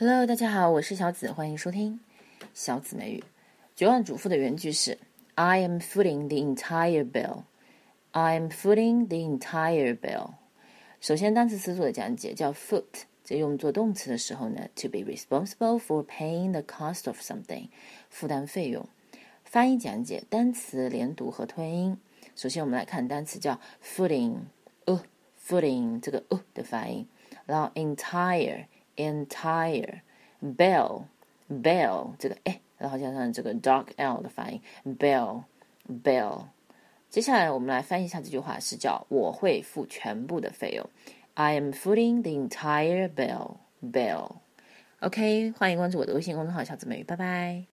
Hello， 大家好，我是小紫，欢迎收听小紫美语。绝望主妇的原句是 I am footing the entire bill. I am footing the entire bill. 首先单词词组的讲解叫 foot， 这用作动词的时候呢 to be responsible for paying the cost of something， 负担费用。发音讲解单词连读和吞音。首先我们来看单词叫 footing， footing 这个的发音，然后 entire bell 这个然后加上这个 dark L 的发音 bell。接下来我们来翻译一下这句话，是叫我会付全部的费用。I am footing the entire bill. OK， 欢迎关注我的微信公众号小紫美语，拜拜。